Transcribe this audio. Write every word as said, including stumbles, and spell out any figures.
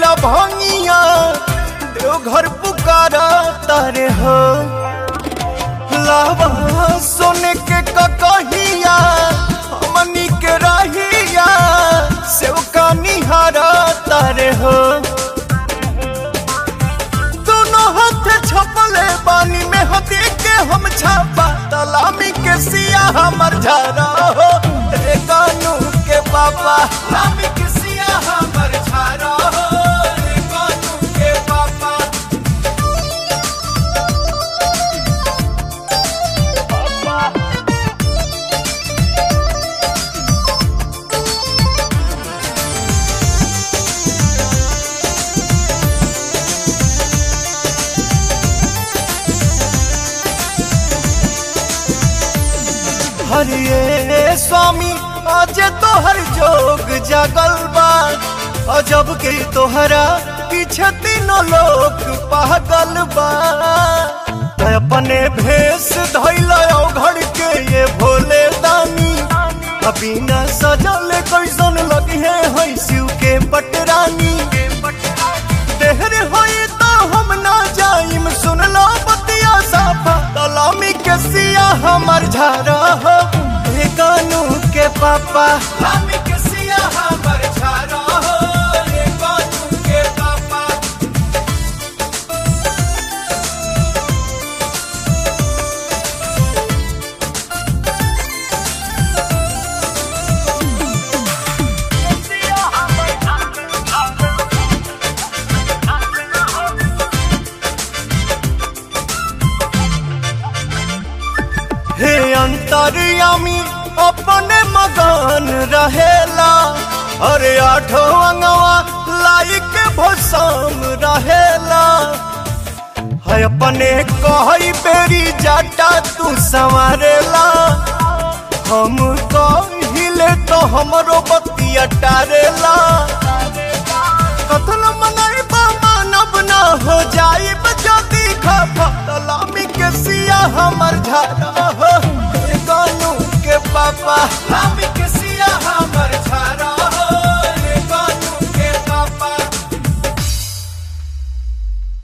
भंगिया देव घर पुकारा तारे हो लावा सोने के ककहिया हमनी के रहिया सेव का निहारा तारे हो दोनों हाथ छपले बानी में हदी के हम छापा तलामी के सिया हमर झारा हो रे कानू के पापा लामी के सिया हमर झारा हो रे कानू के पापा। हरिये स्वामी आज तोहर जोग जागल बा अजब के तोहरा पीछे तीनों लोग पागल बा अपने भेष धैल घड़ के ये भोले दानी अभी न सजल कैसन लगी है शिव के पटरानी देहर होई तो हम ना जाइम सुन लो बतिया साफा तलामी के सिया हमर झारा हो रे कानू के पापा लामी के सिया हमर झारा हो रे कानू के पापा। हे अंतर्यामी अपने मगन रहेला अरे आठो अंगवा लाइक भसम रहेला है अपने कही बेरी जाटा तू संवारेला हम कहिले तो हमरो बतिया टारेला कथन मनाइबा मानब ना हो जाई बजती खफा तलामी के सिया हमर झारा हो कानू के पापा लामी